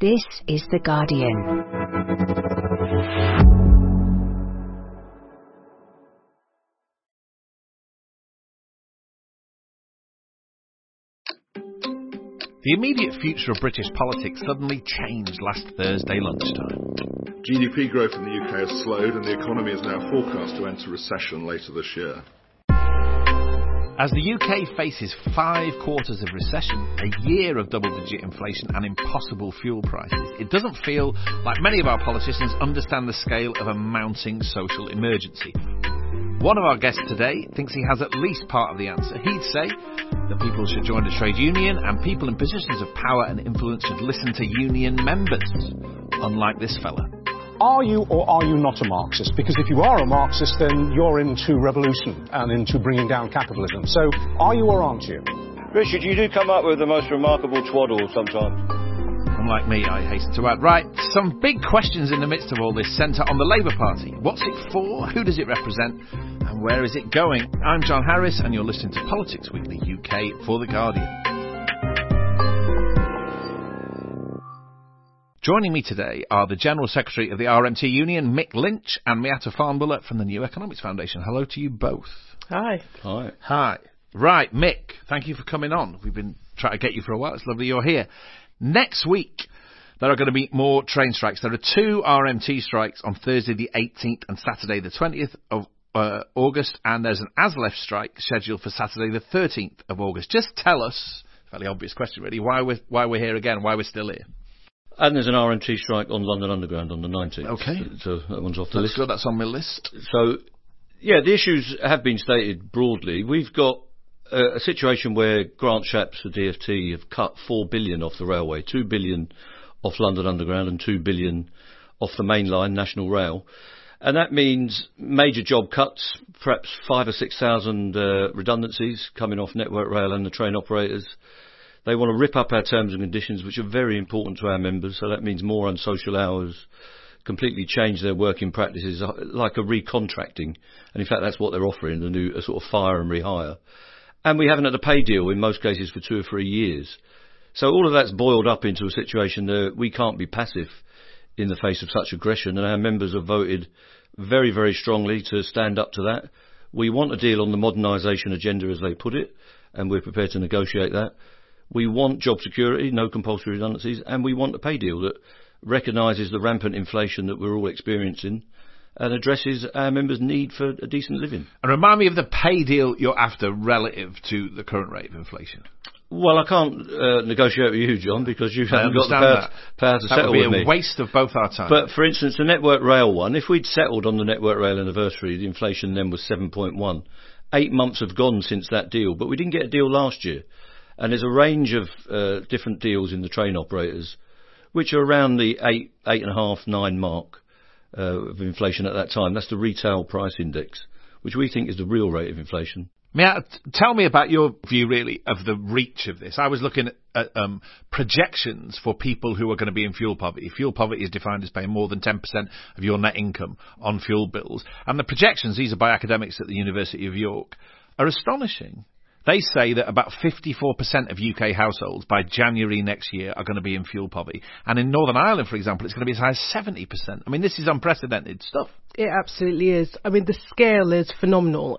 This is The Guardian. The immediate future of British politics suddenly changed last Thursday lunchtime. GDP growth in the UK has slowed and the economy is now forecast to enter recession later this year. As the UK faces 5 quarters of recession, a year of double-digit inflation and impossible fuel prices, it doesn't feel like many of our politicians understand the scale of a mounting social emergency. One of our guests today thinks he has at least part of the answer. He'd say that people should join a trade union and people in positions of power and influence should listen to union members, unlike this fella. Are you or are you not a Marxist? Because if you are a Marxist, then you're into revolution and into bringing down capitalism. So, are you or aren't you? Richard, you do come up with the most remarkable twaddle sometimes. Unlike me, I hasten to add. Right, some big questions in the midst of all this centre on the Labour Party. What's it for? Who does it represent? And where is it going? I'm John Harris, and you're listening to Politics Weekly UK for The Guardian. Joining me today are the General Secretary of the RMT Union, Mick Lynch, and Miatta Farnborough from the New Economics Foundation. Hello to you both. Hi. Hi. Hi. Right, Mick, thank you for coming on. We've been trying to get you for a while. It's lovely you're here. Next week, there are going to be more train strikes. There are 2 RMT strikes on Thursday the 18th and Saturday the 20th of August, and there's an ASLEF strike scheduled for Saturday the 13th of August. Just tell us, fairly obvious question really, why we're here again, why we're still here. And there's an RMT strike on London Underground on the 19th. Okay. So that one's off the list. Good, that's on my list. So, yeah, the issues have been stated broadly. We've got a situation where Grant Shapps, the DfT, have cut $4 billion off the railway, $2 billion off London Underground and $2 billion off the main line, National Rail. And that means major job cuts, perhaps 5,000 or 6,000 redundancies coming off Network Rail and the train operators. They want to rip up our terms and conditions, which are very important to our members. So that means more unsocial hours, completely change their working practices, like a recontracting. And in fact, that's what they're offering, a sort of fire and rehire. And we haven't had a pay deal in most cases for 2 or 3 years. So all of that's boiled up into a situation that we can't be passive in the face of such aggression. And our members have voted very, very strongly to stand up to that. We want a deal on the modernisation agenda, as they put it, and we're prepared to negotiate that. We want job security, no compulsory redundancies, and we want a pay deal that recognises the rampant inflation that we're all experiencing and addresses our members' need for a decent living. And remind me of the pay deal you're after relative to the current rate of inflation. Well, I can't negotiate with you, John, because you haven't got the power to settle with me. That would be a waste of both our time. But, for instance, the Network Rail one, if we'd settled on the Network Rail anniversary, the inflation then was 7.1. 8 months have gone since that deal, but we didn't get a deal last year. And there's a range of different deals in the train operators, which are around the 8.5, 9 mark of inflation at that time. That's the retail price index, which we think is the real rate of inflation. Tell me about your view, really, of the reach of this. I was looking at projections for people who are going to be in fuel poverty. Fuel poverty is defined as paying more than 10% of your net income on fuel bills. And the projections, these are by academics at the University of York, are astonishing. They say that about 54% of UK households by January next year are going to be in fuel poverty. And in Northern Ireland, for example, it's going to be as high as 70%. I mean, this is unprecedented stuff. It absolutely is. I mean, the scale is phenomenal.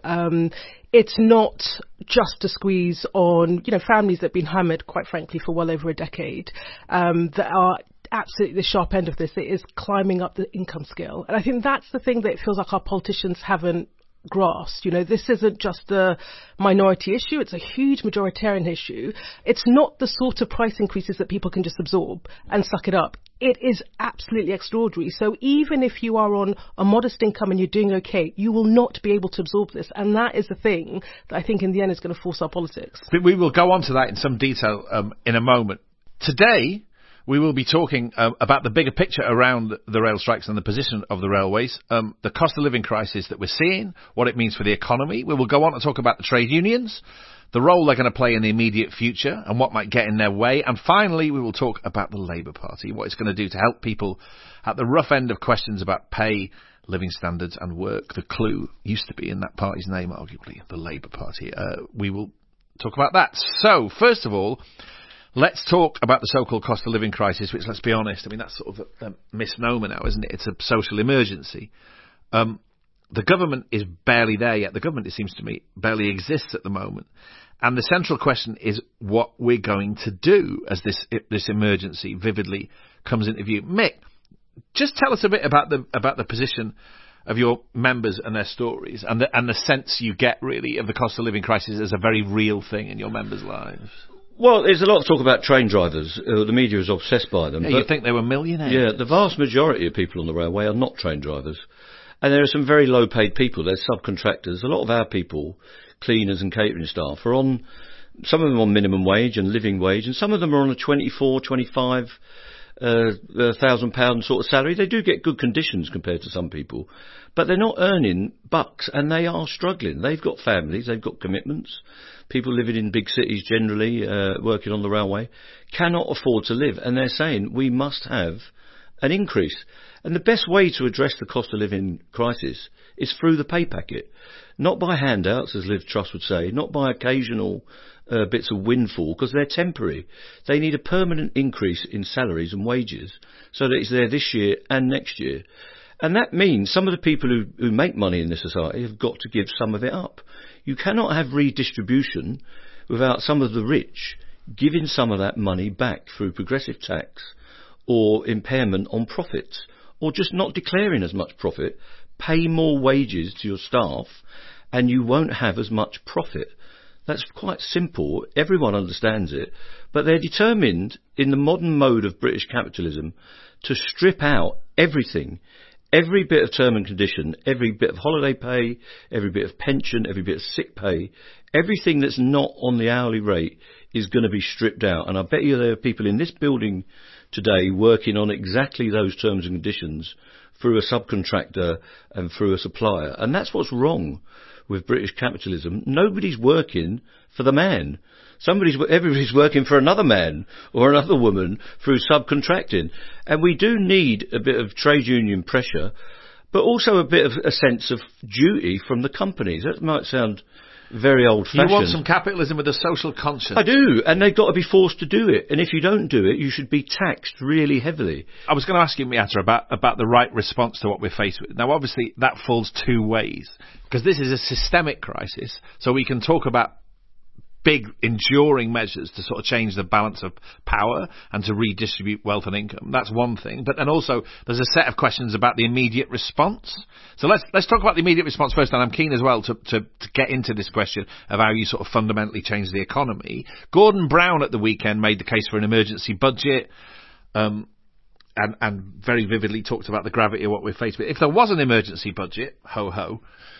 It's not just a squeeze on, families that have been hammered, quite frankly, for well over a decade, that are absolutely the sharp end of this. It is climbing up the income scale. And I think that's the thing that it feels like our politicians haven't grasped. This isn't just a minority issue, it's a huge majoritarian issue. It's not the sort of price increases that people can just absorb and suck it up. It is absolutely extraordinary. So even if you are on a modest income and you're doing okay, you will not be able to absorb this. And that is the thing that I think in the end is going to force our politics. But we will go on to that in some detail in a moment. Today, we will be talking about the bigger picture around the rail strikes and the position of the railways, the cost of living crisis that we're seeing, what it means for the economy. We will go on to talk about the trade unions, the role they're going to play in the immediate future and what might get in their way. And finally, we will talk about the Labour Party, what it's going to do to help people at the rough end of questions about pay, living standards and work. The clue used to be in that party's name, arguably, the Labour Party. We will talk about that. So, first of all, Let's talk about the so-called cost of living crisis, which, let's be honest, I mean, that's sort of a misnomer now, isn't it? It's a social emergency. The government is barely there yet. The government, it seems to me, barely exists at the moment. And the central question is what we're going to do as this emergency vividly comes into view. Mick, just tell us a bit about the position of your members and their stories, and the sense you get really of the cost of living crisis as a very real thing in your members' lives. Well, there's a lot of talk about train drivers. The media is obsessed by them. Yeah, you think they were millionaires? Yeah, the vast majority of people on the railway are not train drivers. And there are some very low-paid people. There's subcontractors. A lot of our people, cleaners and catering staff, are on, some of them on minimum wage and living wage, and some of them are on a 24, 25 £1,000 sort of salary. They do get good conditions compared to some people, but they're not earning bucks, and they are struggling. They've got families, they've got commitments. People living in big cities generally, working on the railway, cannot afford to live, and they're saying we must have an increase. And the best way to address the cost of living crisis is through the pay packet, not by handouts, as Liv Truss would say, not by occasional bits of windfall, because they're temporary. They need a permanent increase in salaries and wages so that it's there this year and next year. And that means some of the people who make money in this society have got to give some of it up. You cannot have redistribution without some of the rich giving some of that money back through progressive tax or impairment on profits, or just not declaring as much profit. Pay more wages to your staff and you won't have as much profit. That's quite simple. Everyone understands it. But they're determined in the modern mode of British capitalism to strip out everything, every bit of term and condition, every bit of holiday pay, every bit of pension, every bit of sick pay, everything that's not on the hourly rate is going to be stripped out. And I bet you there are people in this building today working on exactly those terms and conditions through a subcontractor and through a supplier. And that's what's wrong with British capitalism. Nobody's working for the man. Everybody's working for another man or another woman through subcontracting. And we do need a bit of trade union pressure, but also a bit of a sense of duty from the companies. That might sound very old-fashioned. You want some capitalism with a social conscience. I do, and they've got to be forced to do it. And if you don't do it, you should be taxed really heavily. I was going to ask you, Miata, about the right response to what we're faced with. Now, obviously, that falls two ways, because this is a systemic crisis, so we can talk about big, enduring measures to sort of change the balance of power and to redistribute wealth and income. That's one thing. But then also, there's a set of questions about the immediate response. So let's talk about the immediate response first, and I'm keen as well to get into this question of how you sort of fundamentally change the economy. Gordon Brown at the weekend made the case for an emergency budget, and very vividly talked about the gravity of what we're faced with. If there was an emergency budget, ho-ho,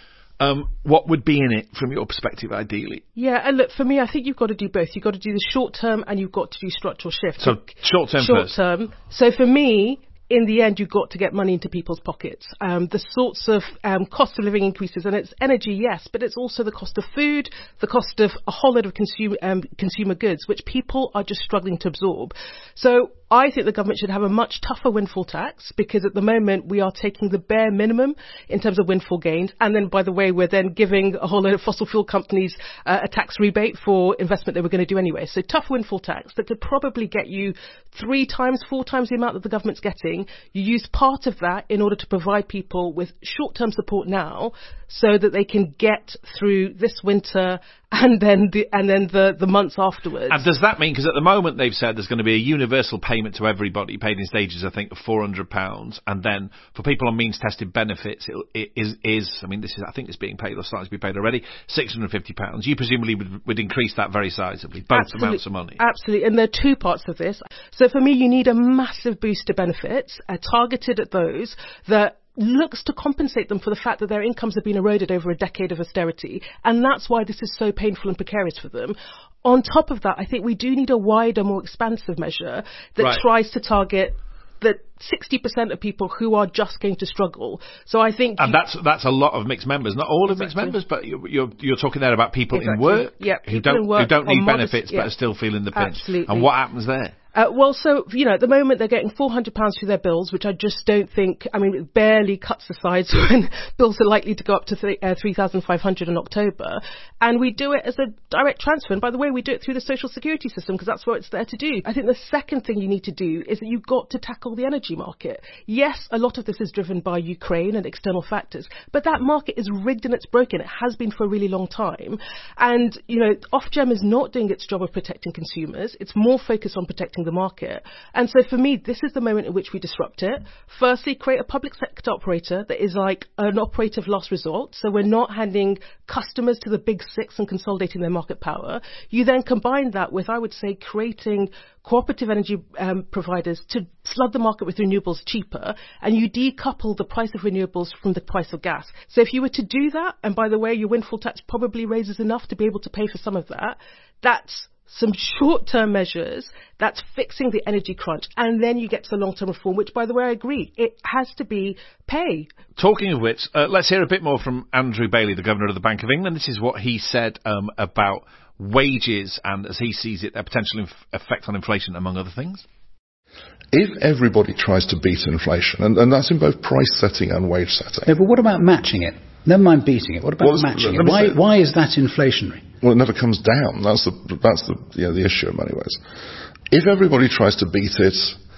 what would be in it from your perspective, ideally? Yeah, and look, for me, I think you've got to do both. You've got to do the short term and you've got to do structural shifts. So short term first. Short term. So for me, in the end, you've got to get money into people's pockets. The sorts of cost of living increases, and it's energy, yes, but it's also the cost of food, the cost of a whole lot of consumer goods, which people are just struggling to absorb. So I think the government should have a much tougher windfall tax, because at the moment we are taking the bare minimum in terms of windfall gains. And then, by the way, we're then giving a whole lot of fossil fuel companies a tax rebate for investment they were going to do anyway. So tough windfall tax that could probably get you 3 times, 4 times the amount that the government's getting. You use part of that in order to provide people with short-term support now so that they can get through this winter and then the months afterwards. And does that mean, because at the moment they've said there's going to be a universal payment to everybody, paid in stages, I think, of £400, and then for people on means-tested benefits, it is, I mean, this is, I think it's being paid or starting to be paid already, £650. You presumably would increase that very sizably, both amounts of money. Absolutely, and there are 2 parts of this. So for me, you need a massive boost to benefits, targeted at those that looks to compensate them for the fact that their incomes have been eroded over a decade of austerity, and that's why this is so painful and precarious for them. On top of that, I think we do need a wider, more expansive measure that tries to target, that 60% of people who are just going to struggle. So I think... And that's a lot of mixed members. Not all of mixed members, but you're talking there about people in work, who don't need benefits but are still feeling the pinch. Absolutely. And what happens there? Well, so, at the moment they're getting £400 through their bills, which I just don't think, it barely cuts the sides when bills are likely to go up to £3,500 in October. And we do it as a direct transfer. And by the way, we do it through the social security system because that's what it's there to do. I think the second thing you need to do is that you've got to tackle the energy market. Yes, a lot of this is driven by Ukraine and external factors, but that market is rigged and it's broken. It has been for a really long time. And, Ofgem is not doing its job of protecting consumers. It's more focused on protecting the market. And so for me, this is the moment in which we disrupt it. Firstly, create a public sector operator that is like an operator of last resort. So we're not handing customers to the big six and consolidating their market power. You then combine that with, I would say, creating cooperative energy providers to flood the market with renewables cheaper, and you decouple the price of renewables from the price of gas. So if you were to do that, and by the way, your windfall tax probably raises enough to be able to pay for some of that, that's some short-term measures, that's fixing the energy crunch, and then you get to the long-term reform, which, by the way, I agree, it has to be pay. Talking of which, let's hear a bit more from Andrew Bailey, the Governor of the Bank of England. This is what he said about wages and, as he sees it, their potential effect on inflation, among other things. If everybody tries to beat inflation, and that's in both price setting and wage setting... No, but what about matching it? Never mind beating it. What about matching it? Why is that inflationary? Well, it never comes down. That's the issue in many ways. If everybody tries to beat it,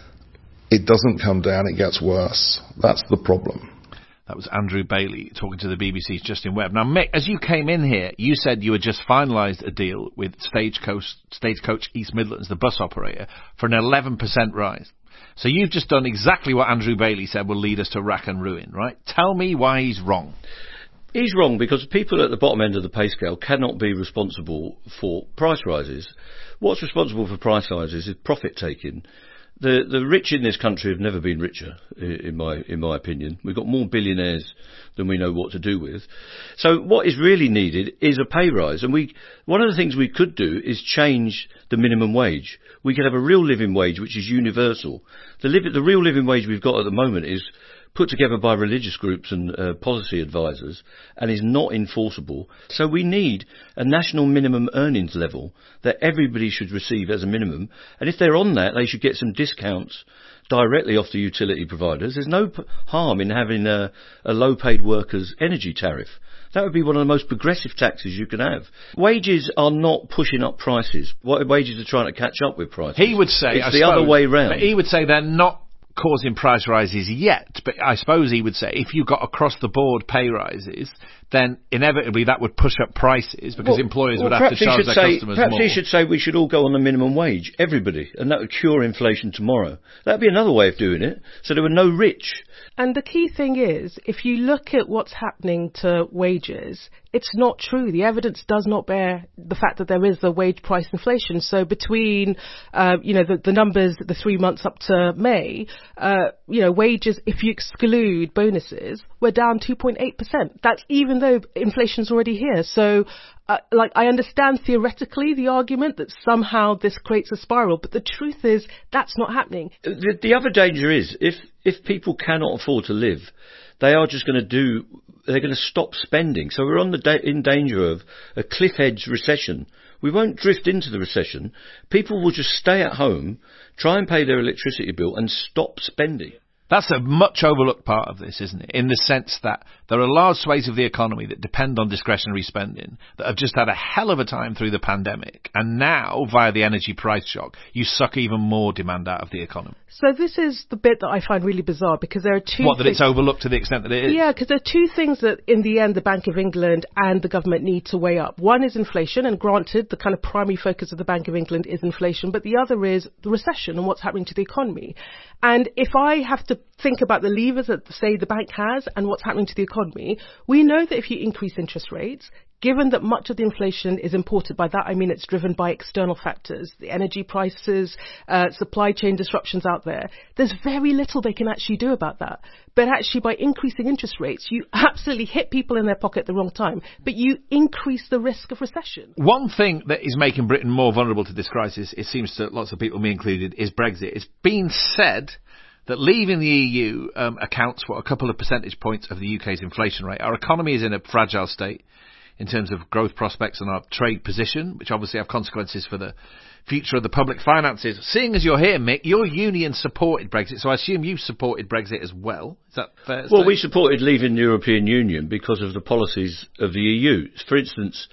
it doesn't come down. It gets worse. That's the problem. That was Andrew Bailey talking to the BBC's Justin Webb. Now, Mick, as you came in here, you said you had just finalised a deal with Stagecoach East Midlands, the bus operator, for an 11% rise. So you've just done exactly what Andrew Bailey said will lead us to rack and ruin, right? Tell me why he's wrong. He's wrong because people at the bottom end of the pay scale cannot be responsible for price rises. What's responsible for price rises is profit taking. The rich in this country have never been richer, in my opinion. We've got more billionaires than we know what to do with. So what is really needed is a pay rise. And one of the things we could do is change the minimum wage. We could have a real living wage which is universal. The real living wage we've got at the moment is put together by religious groups and policy advisors and is not enforceable. So we need a national minimum earnings level that everybody should receive as a minimum. And if they're on that, they should get some discounts directly off the utility providers. There's no harm in having a low-paid workers' energy tariff. That would be one of the most progressive taxes you can have. Wages are not pushing up prices. Wages are trying to catch up with prices. He would say, it's the other way round. But he would say they're not causing price rises yet, but I suppose he would say if you got across the board pay rises, then inevitably that would push up prices because employers would have to charge their customers more. Perhaps he should say we should all go on the minimum wage, everybody, and that would cure inflation tomorrow. That'd be another way of doing it, so there were no rich. And the key thing is, if you look at what's happening to wages, it's not true. The evidence does not bear the fact that there is a wage price inflation. So between, the numbers, the 3 months up to May, wages, if you exclude bonuses, were down 2.8%. That's even though inflation's already here. So, I understand theoretically the argument that somehow this creates a spiral, but the truth is that's not happening. The other danger is if people cannot afford to live, they're going to stop spending. So we're in danger of a cliff edge recession. We won't drift into the recession. People will just stay at home, try and pay their electricity bill and stop spending. That's a much overlooked part of this, isn't it? In the sense that there are large swathes of the economy that depend on discretionary spending that have just had a hell of a time through the pandemic. And now, via the energy price shock, you suck even more demand out of the economy. So this is the bit that I find really bizarre because there are two things... that it's overlooked to the extent that it is? Yeah, because there are two things that in the end the Bank of England and the government need to weigh up. One is inflation, and granted the kind of primary focus of the Bank of England is inflation, but the other is the recession and what's happening to the economy. And if I have to think about the levers that, say, the bank has and what's happening to the economy, we know that if you increase interest rates, given that much of the inflation is imported, by that I mean it's driven by external factors, the energy prices, supply chain disruptions out there, there's very little they can actually do about that. But actually by increasing interest rates, you absolutely hit people in their pocket at the wrong time, but you increase the risk of recession. One thing that is making Britain more vulnerable to this crisis, it seems to lots of people, me included, is Brexit. It's been said that leaving the EU accounts for a couple of percentage points of the UK's inflation rate. Our economy is in a fragile state in terms of growth prospects and our trade position, which obviously have consequences for the future of the public finances. Seeing as you're here, Mick, your union supported Brexit, so I assume you supported Brexit as well. Is that fair to say? Well, we supported leaving the European Union because of the policies of the EU. For instance,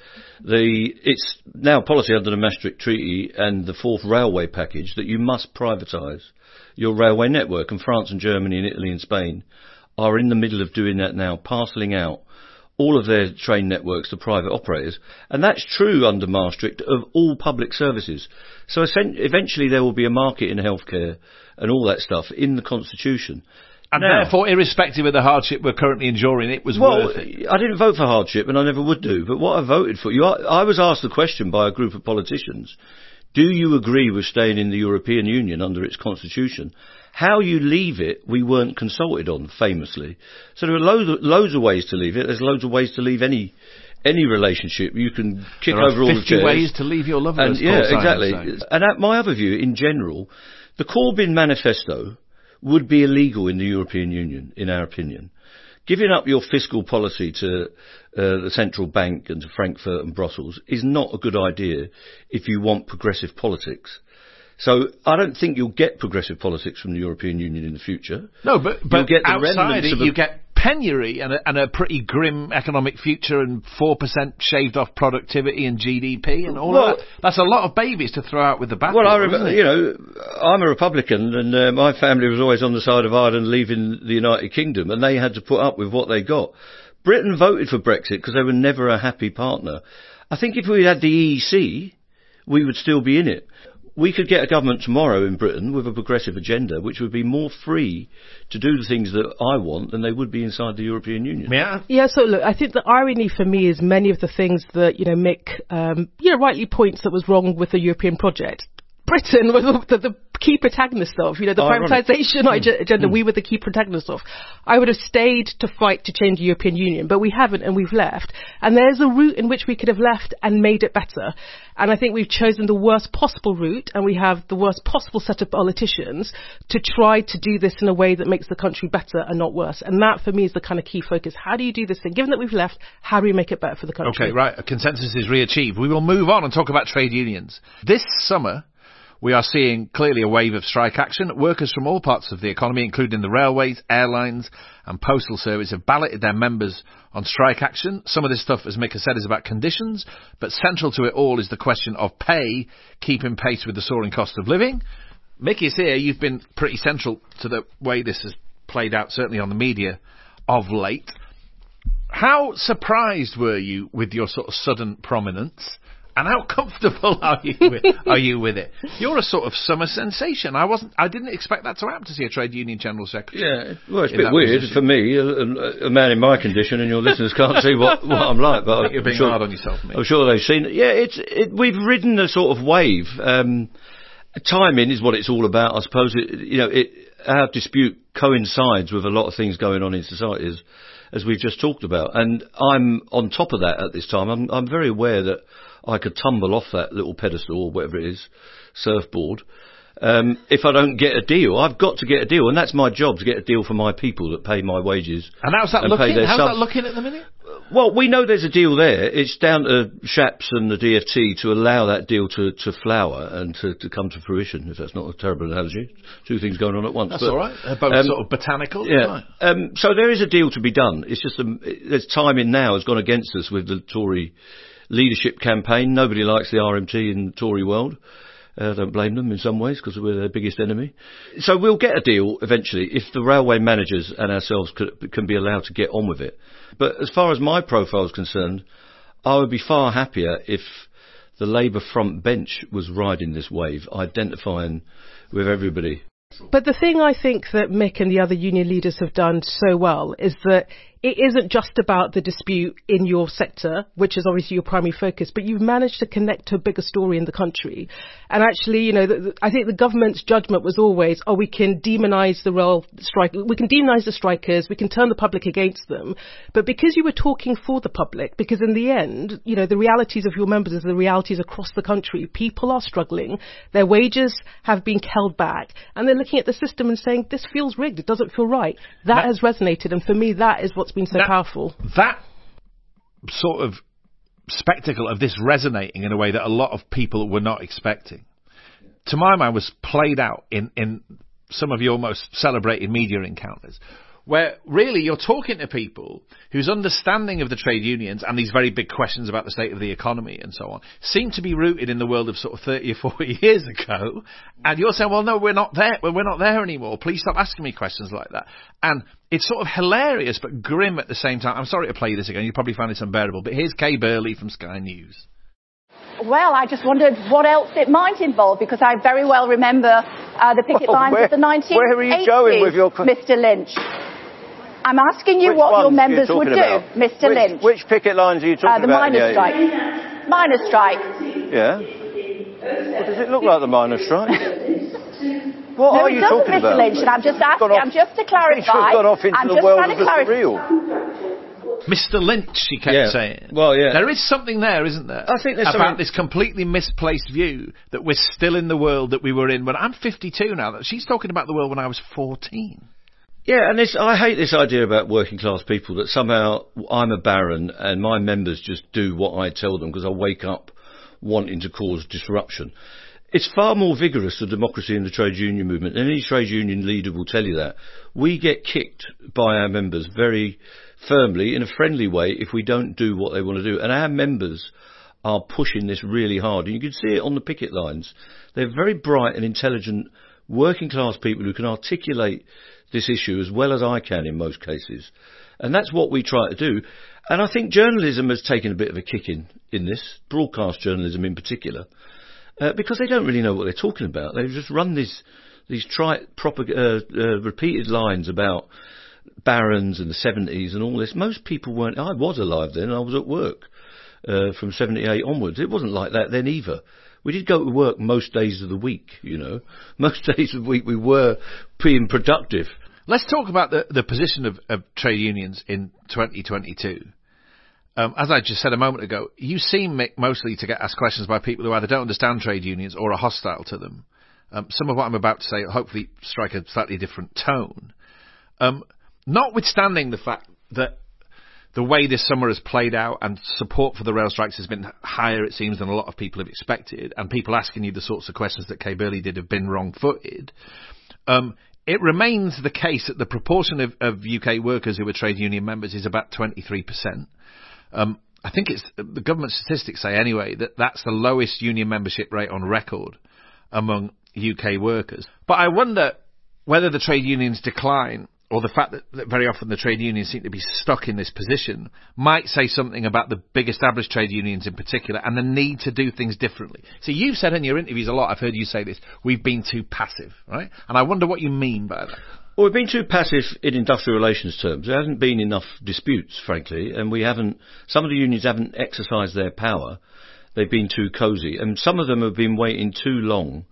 it's now policy under the Maastricht Treaty and the fourth railway package that you must privatise your railway network, and France and Germany and Italy and Spain are in the middle of doing that now, parcelling out all of their train networks to private operators. And that's true under Maastricht of all public services. So eventually there will be a market in healthcare and all that stuff in the Constitution. And now, therefore, irrespective of the hardship we're currently enduring, it was worth it. I didn't vote for hardship, and I never would do. But what I voted for, I was asked the question by a group of politicians, do you agree with staying in the European Union under its constitution? How you leave it, we weren't consulted on, famously. So there are loads of ways to leave it. There's loads of ways to leave any relationship. You can kick over all the chairs. 50 ways to leave your lover. And, yeah, exactly. And my other view, in general, the Corbyn manifesto would be illegal in the European Union, in our opinion. Giving up your fiscal policy to the central bank and to Frankfurt and Brussels is not a good idea if you want progressive politics. So I don't think you'll get progressive politics from the European Union in the future. No, but get outside it, you get penury and a pretty grim economic future and 4% shaved off productivity and GDP and all of that. That's a lot of babies to throw out with the bathwater. Well, I'm a Republican, and my family was always on the side of Ireland leaving the United Kingdom, and they had to put up with what they got. Britain voted for Brexit because they were never a happy partner. I think if we had the EEC, we would still be in it. We could get a government tomorrow in Britain with a progressive agenda which would be more free to do the things that I want than they would be inside the European Union. Yeah, so look, I think the irony for me is many of the things that, Mick, rightly points that was wrong with the European project. Britain was the key protagonist of, the privatisation agenda, we were the key protagonist of. I would have stayed to fight to change the European Union, but we haven't and we've left. And there's a route in which we could have left and made it better. And I think we've chosen the worst possible route, and we have the worst possible set of politicians to try to do this in a way that makes the country better and not worse. And that, for me, is the kind of key focus. How do you do this thing? Given that we've left, how do we make it better for the country? Okay, right. A consensus is re-achieved. We will move on and talk about trade unions. This summer, we are seeing clearly a wave of strike action. Workers from all parts of the economy, including the railways, airlines and postal service, have balloted their members on strike action. Some of this stuff, as Mick has said, is about conditions, but central to it all is the question of pay keeping pace with the soaring cost of living. Mick is here. You've been pretty central to the way this has played out, certainly on the media of late. How surprised were you with your sort of sudden prominence? And how comfortable are you with it? You're a sort of summer sensation. I didn't expect that to happen, to see a trade union general secretary. Yeah, well, it's a bit weird for me, a man in my condition, and your listeners can't see what I'm like. But you're being hard on yourself, mate. I'm sure they've seen it. Yeah, we've ridden a sort of wave. Timing is what it's all about, I suppose. Our dispute coincides with a lot of things going on in society, as we've just talked about, and I'm on top of that at this time. I'm very aware that I could tumble off that little pedestal or whatever it is, surfboard, if I don't get a deal. I've got to get a deal, and that's my job, to get a deal for my people that pay my wages. And how's that looking? How's that looking at the minute? Well, we know there's a deal there. It's down to Shapps and the DfT to allow that deal to flower and to come to fruition, if that's not a terrible analogy. Two things going on at once. That's all right. Both sort of botanical. Yeah. Right. So there is a deal to be done. It's just there's timing now has gone against us with the Tory leadership campaign. Nobody likes the RMT in the Tory world. Don't blame them in some ways, because we're their biggest enemy. So we'll get a deal eventually if the railway managers and ourselves can be allowed to get on with it. But as far as my profile is concerned, I would be far happier if the Labour front bench was riding this wave, identifying with everybody. But the thing I think that Mick and the other union leaders have done so well is that it isn't just about the dispute in your sector, which is obviously your primary focus, but you've managed to connect to a bigger story in the country. And actually, I think the government's judgment was always, we can demonise the rail strike, we can demonise the strikers, we can turn the public against them. But because you were talking for the public, because in the end, the realities of your members is the realities across the country. People are struggling, their wages have been held back, and they're looking at the system and saying, this feels rigged, it doesn't feel right. That has resonated, and for me, that is what's been so powerful. That sort of spectacle of this resonating in a way that a lot of people were not expecting, to my mind, was played out in some of your most celebrated media encounters, where really you're talking to people whose understanding of the trade unions and these very big questions about the state of the economy and so on seem to be rooted in the world of sort of 30 or 40 years ago. And you're saying, well, no, we're not there. We're not there anymore. Please stop asking me questions like that. And it's sort of hilarious but grim at the same time. I'm sorry to play this again. You probably find this unbearable. But here's Kay Burley from Sky News. Well, I just wondered what else it might involve, because I very well remember the picket lines of the 1980s, where are you going with your... Mr. Lynch. I'm asking you what your members would do, Mr. Lynch. Which picket lines are you talking about? The miners' strike. Miners' strike. Yeah. Well, does it look like the miners' strike? What are you talking about? Mr. Lynch, and I'm just asking, just to clarify. Gone off into the world of the surreal. Mr. Lynch, she kept saying. Well, yeah. There is something there, isn't there? I think there's about this completely misplaced view that we're still in the world that we were in when I'm 52 now. That she's talking about the world when I was 14. Yeah, and I hate this idea about working class people, that somehow I'm a baron and my members just do what I tell them because I wake up wanting to cause disruption. It's far more vigorous, the democracy in the trade union movement, and any trade union leader will tell you that. We get kicked by our members very firmly, in a friendly way, if we don't do what they want to do. And our members are pushing this really hard. And you can see it on the picket lines. They're very bright and intelligent working class people who can articulate this issue as well as I can in most cases. And that's what we try to do. And I think journalism has taken a bit of a kick in this, broadcast journalism in particular, because they don't really know what they're talking about. They just run these repeated lines about barons and the 70s and all this. Most people weren't. I was alive then. I was at work from 78 onwards. It wasn't like that then either. We did go to work most days of the week, Most days of the week we were being productive. Let's talk about the position of trade unions in 2022. As I just said a moment ago, you seem mostly to get asked questions by people who either don't understand trade unions or are hostile to them. Some of what I'm about to say hopefully strike a slightly different tone. Notwithstanding the fact that the way this summer has played out and support for the rail strikes has been higher, it seems, than a lot of people have expected, and people asking you the sorts of questions that Kay Burley did have been wrong-footed, it remains the case that the proportion of UK workers who are trade union members is about 23%. I think it's the government statistics say anyway that that's the lowest union membership rate on record among UK workers. But I wonder whether the trade unions decline, or the fact that very often the trade unions seem to be stuck in this position, might say something about the big established trade unions in particular and the need to do things differently. So you've said in your interviews a lot, I've heard you say this, we've been too passive, right? And I wonder what you mean by that. Well, we've been too passive in industrial relations terms. There hasn't been enough disputes, frankly, and some of the unions haven't exercised their power. They've been too cosy, and some of them have been waiting too long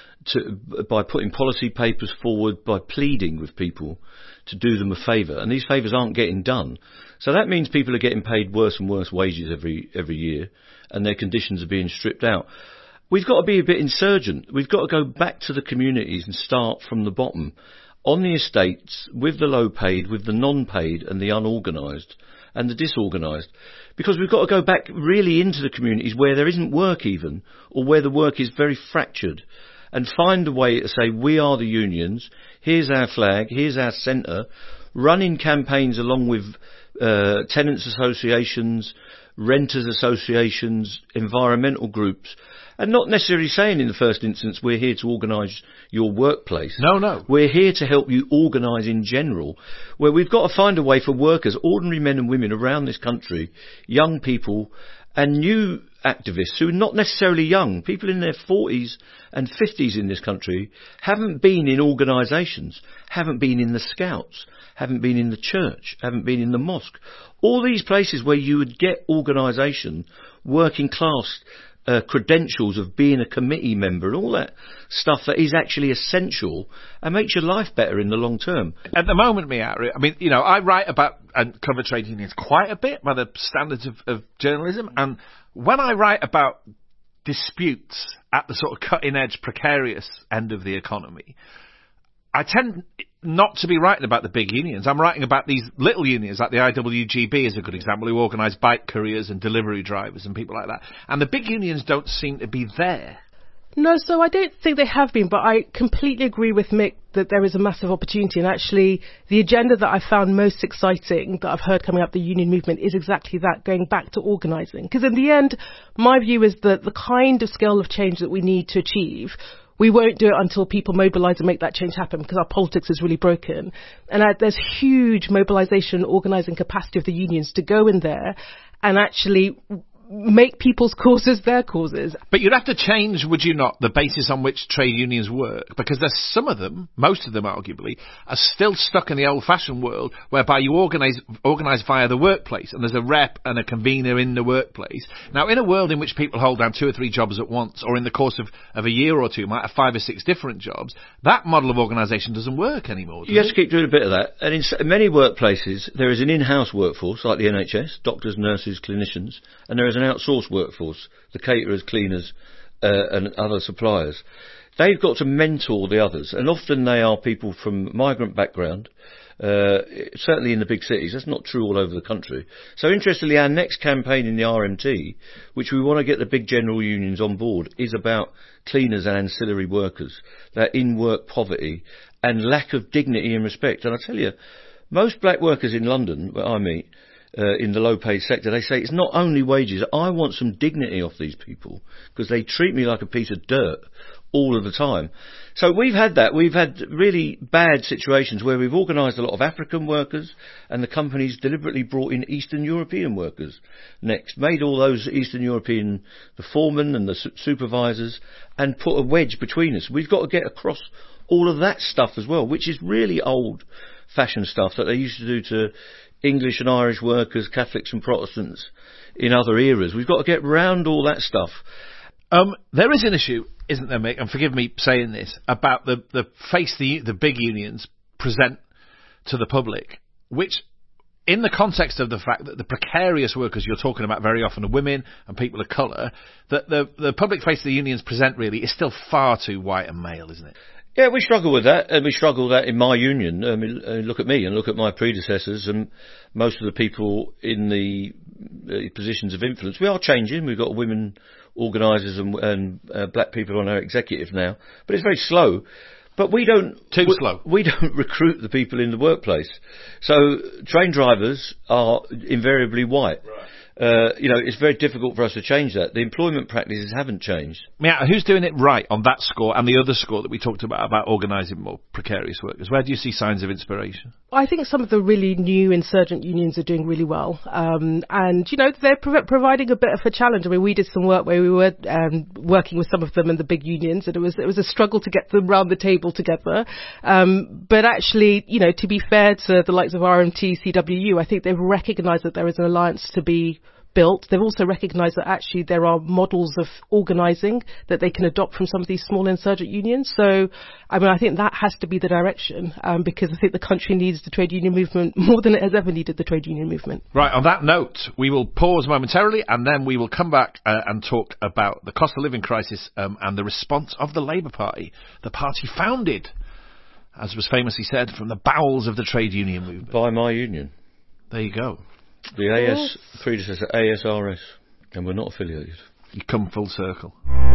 by putting policy papers forward, by pleading with people to do them a favour, and these favours aren't getting done. So that means people are getting paid worse and worse wages every year, and their conditions are being stripped out. We've got to be a bit insurgent. We've got to go back to the communities and start from the bottom, on the estates, with the low paid, with the non-paid and the unorganised and the disorganised, because we've got to go back really into the communities where there isn't work even, or where the work is very fractured, and find a way to say, we are the unions, here's our flag, here's our centre, running campaigns along with tenants associations, renters associations, environmental groups, and not necessarily saying in the first instance, we're here to organise your workplace. No. We're here to help you organise in general, where we've got to find a way for workers, ordinary men and women around this country, young people and new activists who are not necessarily young, people in their 40s and 50s in this country, haven't been in organisations, haven't been in the Scouts, haven't been in the church, haven't been in the mosque. All these places where you would get organisation, working class credentials of being a committee member and all that stuff that is actually essential and makes your life better in the long term. At the moment, Miara, I mean, you know, I write about and cover trade unions quite a bit by the standards of journalism, and when I write about disputes at the sort of cutting-edge, precarious end of the economy, I tend not to be writing about the big unions. I'm writing about these little unions, like the IWGB is a good example, who organise bike couriers and delivery drivers and people like that. And the big unions don't seem to be there. No, so I don't think they have been, but I completely agree with Mick that there is a massive opportunity. And actually, the agenda that I found most exciting that I've heard coming up the union movement is exactly that, going back to organising. Because in the end, my view is that the kind of scale of change that we need to achieve, we won't do it until people mobilise and make that change happen, because our politics is really broken. And there's huge mobilisation, organising capacity of the unions to go in there and actually make people's causes their causes. But you'd have to change, would you not, the basis on which trade unions work? Because there's some of them, most of them arguably, are still stuck in the old-fashioned world whereby you organise via the workplace, and there's a rep and a convener in the workplace. Now, in a world in which people hold down 2 or 3 jobs at once, or in the course of a year or two might have 5 or 6 different jobs, that model of organisation doesn't work anymore, does it? You have to keep doing a bit of that. And in many workplaces, there is an in-house workforce, like the NHS, doctors, nurses, clinicians, and there is an outsourced workforce, the caterers, cleaners, and other suppliers. They've got to mentor the others, and often they are people from migrant background, certainly in the big cities. That's not true all over the country. So interestingly, our next campaign in the RMT, which we want to get the big general unions on board, is about cleaners and ancillary workers, that in-work poverty and lack of dignity and respect. And I tell you, most black workers in London that I meet, in the low-paid sector, they say it's not only wages. I want some dignity off these people because they treat me like a piece of dirt all of the time. So we've had that. We've had really bad situations where we've organised a lot of African workers and the companies deliberately brought in Eastern European workers next, made all those Eastern European, the foremen and the supervisors, and put a wedge between us. We've got to get across all of that stuff as well, which is really old-fashioned stuff that they used to do to English and Irish workers, Catholics and Protestants in other eras. We've got to get round all that stuff. There is an issue, isn't there, Mick, and forgive me saying this, about the face the big unions present to the public, which, in the context of the fact that the precarious workers you're talking about very often are women and people of colour, that the public face the unions present really is still far too white and male, isn't it? Yeah, we struggle with that, and we struggle with that in my union. I mean, look at me and look at my predecessors and most of the people in the positions of influence. We are changing. We've got women organisers and black people on our executive now, but it's very slow. But we don't... slow. We don't recruit the people in the workplace. So train drivers are invariably white. Right. It's very difficult for us to change that. The employment practices haven't changed. Yeah, who's doing it right on that score and the other score that we talked about organising more precarious workers? Where do you see signs of inspiration? I think some of the really new insurgent unions are doing really well. They're providing a bit of a challenge. I mean, we did some work where we were working with some of them in the big unions, and it was a struggle to get them round the table together. But actually, to be fair to the likes of RMT, CWU, I think they've recognised that there is an alliance to be built. They've also recognised that actually there are models of organising that they can adopt from some of these small insurgent unions. So, I mean, I think that has to be the direction, because I think the country needs the trade union movement more than it has ever needed the trade union movement. Right, on that note, we will pause momentarily and then we will come back and talk about the cost of living crisis and the response of the Labour Party, the party founded, as was famously said, from the bowels of the trade union movement. By my union. There you go. The predecessor, ASRS, and we're not affiliated. You come full circle.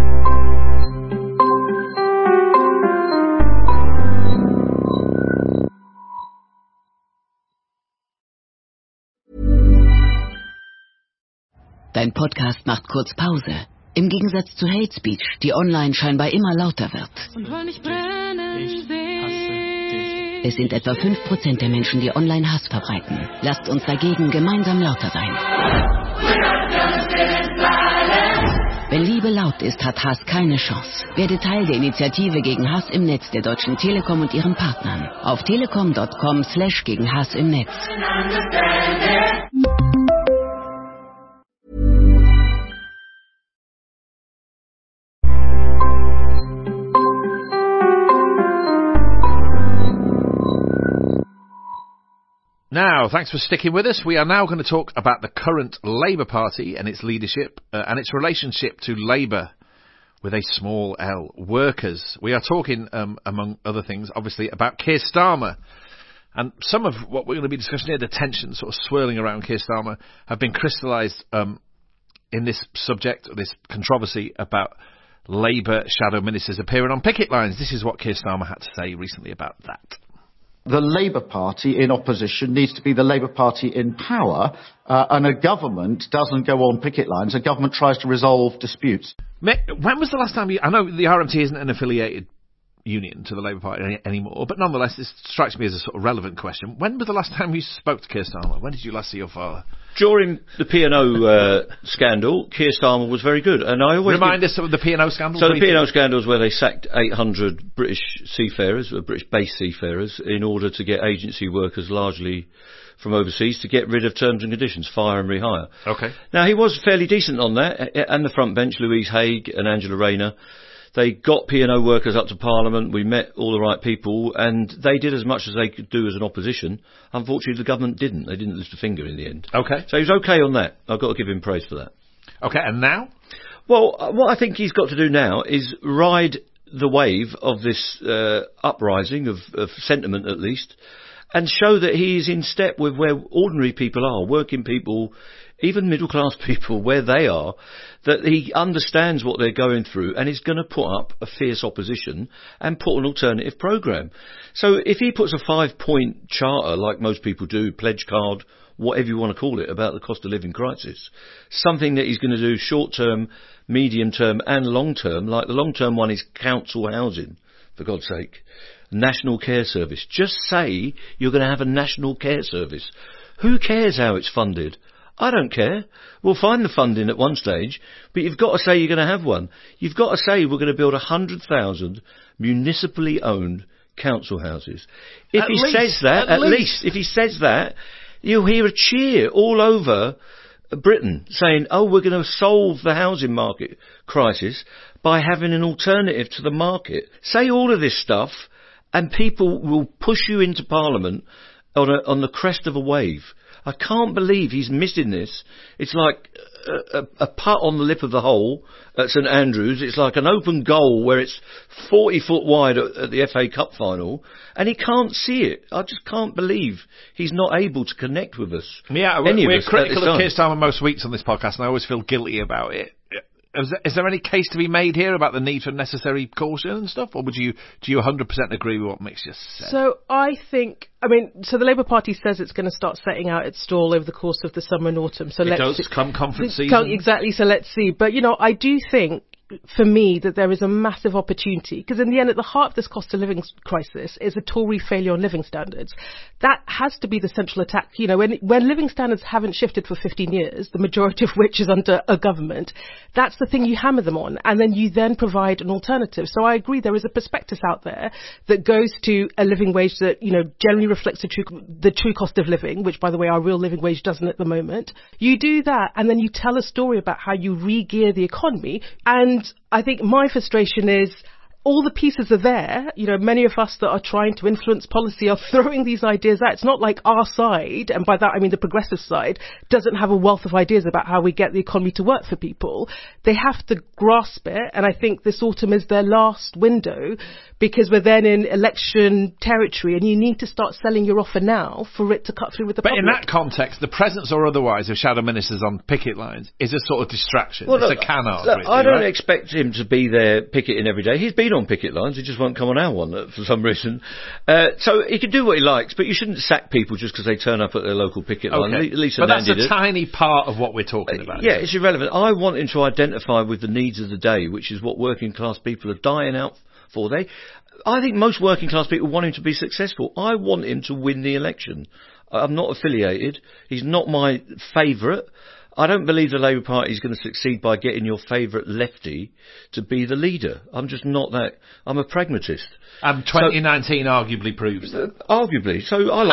Dein Podcast macht kurz Pause. Im Gegensatz zu Hate Speech, die online scheinbar immer lauter wird. Und wollen mich brennen sehen. Es sind etwa 5% der Menschen, die online Hass verbreiten. Lasst uns dagegen gemeinsam lauter sein. Liebe laut ist, hat Hass keine Chance. Werde Teil der Initiative gegen Hass im Netz der Deutschen Telekom und ihren Partnern. Auf telekom.com/gegen Hass im Netz. Now, thanks for sticking with us. We are now going to talk about the current Labour Party and its leadership and its relationship to Labour with a small L, workers. We are talking, among other things, obviously, about Keir Starmer. And some of what we're going to be discussing here, the tensions sort of swirling around Keir Starmer, have been crystallised in this subject, or this controversy about Labour shadow ministers appearing on picket lines. This is what Keir Starmer had to say recently about that. The Labour Party in opposition needs to be the Labour Party in power, and a government doesn't go on picket lines. A government tries to resolve disputes. Mick, when was the last time I know the RMT isn't an affiliated union to the Labour Party anymore, but nonetheless, this strikes me as a sort of relevant question. When was the last time you spoke to Keir Starmer? When did you last see your father? During the P&O scandal, Keir Starmer was very good. And I always remind us of the P&O scandal. So the P&O scandal is where they sacked 800 British seafarers, British-based seafarers, in order to get agency workers largely from overseas to get rid of terms and conditions, fire and rehire. Okay. Now, he was fairly decent on that, and the front bench, Louise Haigh and Angela Rayner. They got P&O workers up to Parliament, we met all the right people, and they did as much as they could do as an opposition. Unfortunately, the government didn't. They didn't lift a finger in the end. Okay. So he was okay on that. I've got to give him praise for that. Okay, and now? Well, what I think he's got to do now is ride the wave of this uprising, of sentiment at least, and show that he is in step with where ordinary people are, working people, even middle-class people, where they are, that he understands what they're going through and is going to put up a fierce opposition and put an alternative programme. So if he puts a 5-point charter, like most people do, pledge card, whatever you want to call it, about the cost of living crisis, something that he's going to do short-term, medium-term and long-term, like the long-term one is council housing, for God's sake, National Care Service. Just say you're going to have a National Care Service. Who cares how it's funded? I don't care. We'll find the funding at one stage, but you've got to say you're going to have one. You've got to say we're going to build 100,000 municipally owned council houses. If he says that, at least, if he says that, you'll hear a cheer all over Britain saying, oh, we're going to solve the housing market crisis by having an alternative to the market. Say all of this stuff and people will push you into Parliament on the crest of a wave. I can't believe he's missing this. It's like a putt on the lip of the hole at St Andrews. It's like an open goal where it's 40 foot wide at the FA Cup final, and he can't see it. I just can't believe he's not able to connect with us. Yeah, we're critical of Keir Starmer most weeks on this podcast, and I always feel guilty about it. Is there any case to be made here about the need for necessary caution and stuff, or do you 100% agree with what Mick's just said? So I think, so the Labour Party says it's going to start setting out its stall over the course of the summer and autumn. So it does come conference season. Exactly. So let's see. But I do think, for me, that there is a massive opportunity, because in the end, at the heart of this cost of living crisis is a Tory failure on living standards. That has to be the central attack. When living standards haven't shifted for 15 years, the majority of which is under a government, that's the thing you hammer them on, and then you then provide an alternative. So I agree, there is a prospectus out there that goes to a living wage that, generally reflects the true cost of living, which, by the way, our real living wage doesn't at the moment. You do that, and then you tell a story about how you re-gear the economy. And I think my frustration is all the pieces are there. Many of us that are trying to influence policy are throwing these ideas out. It's not like our side, and by that I mean the progressive side, doesn't have a wealth of ideas about how we get the economy to work for people. They have to grasp it, and I think this autumn is their last window, because we're then in election territory, and you need to start selling your offer now for it to cut through with the public. But in that context, the presence or otherwise of shadow ministers on picket lines is a sort of distraction. Well, it's a canard. Really, I don't right? expect him to be there picketing every day. He's been on picket lines, he just won't come on our one for some reason. So he can do what he likes, but you shouldn't sack people just because they turn up at their local picket line. But that's a tiny part of what we're talking about. Yeah, it's irrelevant. I want him to identify with the needs of the day, which is what working class people are dying out for. I think most working class people want him to be successful. I want him to win the election. I'm not affiliated. He's not my favourite. I don't believe the Labour Party is going to succeed by getting your favourite lefty to be the leader. I'm just not that. I'm a pragmatist. 2019 arguably proves that. Arguably. So I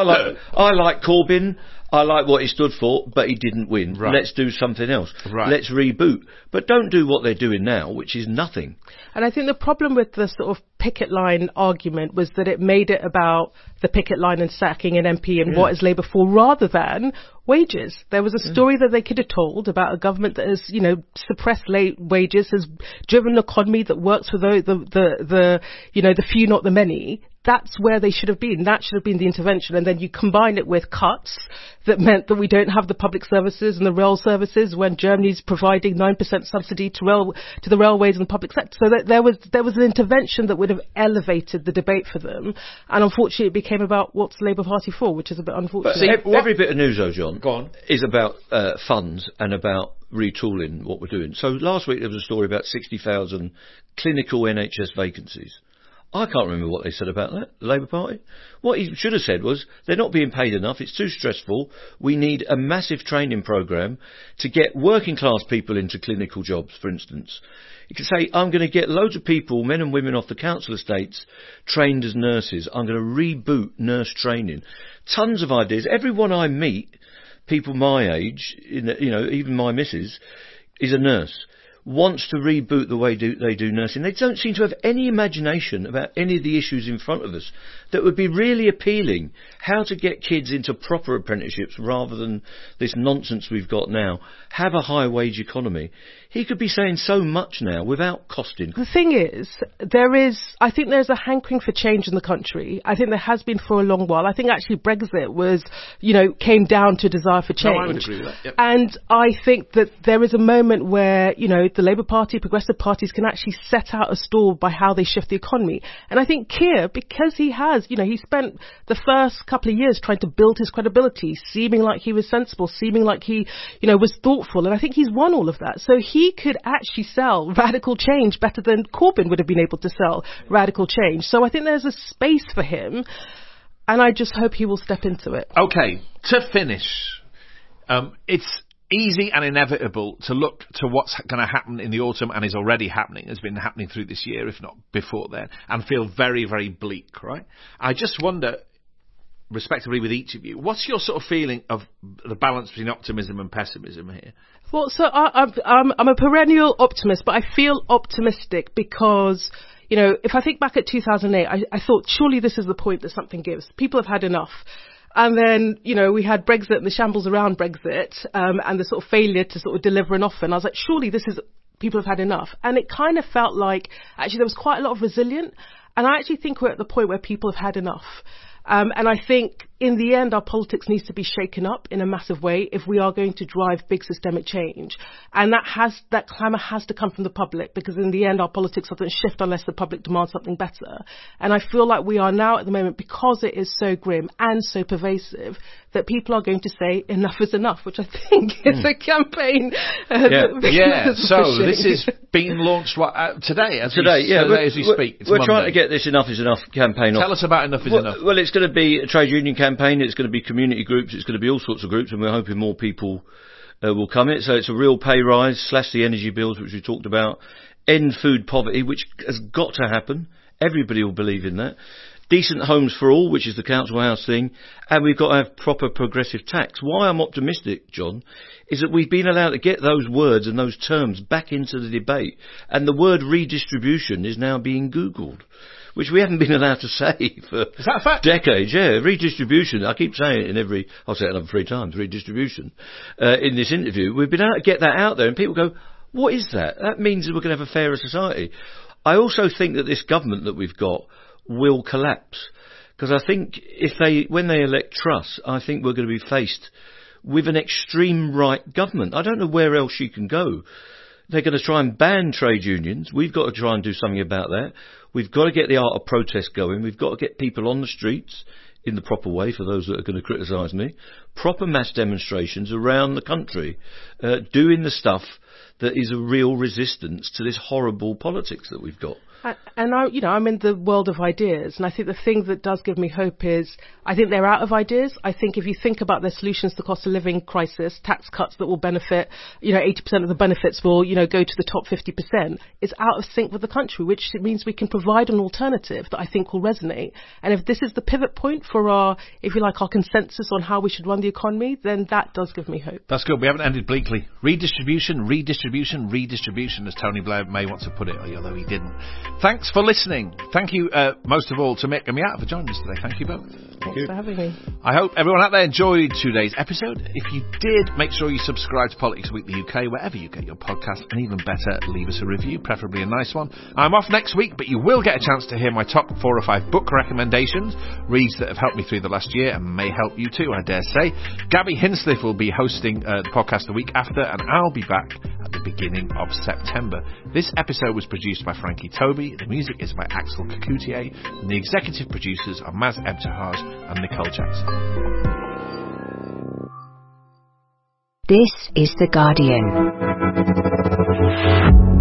like Corbyn. I like what he stood for, but he didn't win. Right. Let's do something else. Right. Let's reboot. But don't do what they're doing now, which is nothing. And I think the problem with the sort of picket line argument was that it made it about the picket line and sacking an MP and what is Labour for, rather than wages. There was a story that they could have told about a government that has, suppressed late wages, has driven an economy that works for the few, not the many. That's where they should have been. That should have been the intervention. And then you combine it with cuts that meant that we don't have the public services and the rail services when Germany's providing 9% subsidy to the railways and the public sector. So that there was an intervention that would have elevated the debate for them. And unfortunately, it became about what's the Labour Party for, which is a bit unfortunate. But see, every bit of news, though, John, is about funds and about retooling what we're doing. So last week there was a story about 60,000 clinical NHS vacancies. I can't remember what they said about that, the Labour Party. What he should have said was, they're not being paid enough, it's too stressful, we need a massive training programme to get working class people into clinical jobs, for instance. You could say, I'm going to get loads of people, men and women off the council estates, trained as nurses. I'm going to reboot nurse training. Tons of ideas. Everyone I meet, people my age, even my missus, is a nurse. Wants to reboot the way they do nursing. They don't seem to have any imagination about any of the issues in front of us that would be really appealing. How to get kids into proper apprenticeships rather than this nonsense we've got now. Have a high wage economy. He could be saying so much now without costing. The thing is, I think there's a hankering for change in the country. I think there has been for a long while. I think actually Brexit came down to a desire for change. No, I would agree with that. Yep. And I think that there is a moment where, the Labour Party, progressive parties can actually set out a stall by how they shift the economy. And I think Keir, because he has, he spent the first couple of years trying to build his credibility, seeming like he was sensible, seeming like he, was thoughtful. And I think he's won all of that. So he could actually sell radical change better than Corbyn would have been able to sell radical change. So I think there's a space for him. And I just hope he will step into it. Okay, to finish, it's easy and inevitable to look to what's going to happen in the autumn and is already happening, has been happening through this year, if not before then, and feel very, very bleak, right? I just wonder, respectively with each of you, what's your sort of feeling of the balance between optimism and pessimism here? Well, so I'm a perennial optimist, but I feel optimistic because, if I think back at 2008, I thought surely this is the point that something gives. People have had enough. And then, we had Brexit and the shambles around Brexit, and the sort of failure to sort of deliver an offer. And I was like, surely people have had enough. And it kind of felt like, actually, there was quite a lot of resilience. And I actually think we're at the point where people have had enough. And I think in the end, our politics needs to be shaken up in a massive way if we are going to drive big systemic change. And that clamour has to come from the public, because in the end, our politics doesn't shift unless the public demands something better. And I feel like we are now at the moment, because it is so grim and so pervasive, that people are going to say enough is enough, which I think is a campaign. So this is being launched today as we speak. We're trying to get this Enough is Enough campaign off. Tell us about Enough is Enough. Well, it's going to be a trade union campaign, it's going to be community groups, it's going to be all sorts of groups, and we're hoping more people will come in. So it's a real pay rise, slash the energy bills, which we talked about, end food poverty, which has got to happen. Everybody will believe in that. Decent homes for all, which is the council house thing, and we've got to have proper progressive tax. Why I'm optimistic, John, is that we've been allowed to get those words and those terms back into the debate, and the word redistribution is now being Googled, which we haven't been allowed to say for decades. Yeah, redistribution. I keep saying it I'll say it another 3 times, redistribution, in this interview. We've been able to get that out there, and people go, what is that? That means that we're going to have a fairer society. I also think that this government that we've got will collapse, because I think when they elect Truss, I think we're going to be faced with an extreme right government. I don't know where else you can go. They're going to try and ban trade unions. We've got to try and do something about that. We've got to get the art of protest going. We've got to get people on the streets in the proper way, for those that are going to criticise me. Proper mass demonstrations around the country, doing the stuff that is a real resistance to this horrible politics that we've got. And I'm in the world of ideas, and I think the thing that does give me hope is I think they're out of ideas. I think if you think about their solutions to the cost of living crisis, tax cuts that will benefit, 80% of the benefits will, go to the top 50%, it's out of sync with the country, which means we can provide an alternative that I think will resonate. And if this is the pivot point for our consensus on how we should run the economy, then that does give me hope. That's good. We haven't ended bleakly. Redistribution, as Tony Blair may want to put it, although he didn't. Thanks for listening. Thank you, most of all, to Mick and Miata for joining us today. Thank you both. Thanks for having me. I hope everyone out there enjoyed today's episode. If you did, make sure you subscribe to Politics Weekly UK wherever you get your podcasts, and even better, leave us a review, preferably a nice one. I'm off next week, but you will get a chance to hear my top 4 or 5 book recommendations, reads that have helped me through the last year and may help you too, I dare say. Gabby Hinsliff will be hosting the podcast the week after, and I'll be back at the beginning of September. This episode was produced by Frankie Toby, the music is by Axel Kacoutier, and the executive producers are Maz Ebtehaj and Nicole Jackson. This is The Guardian.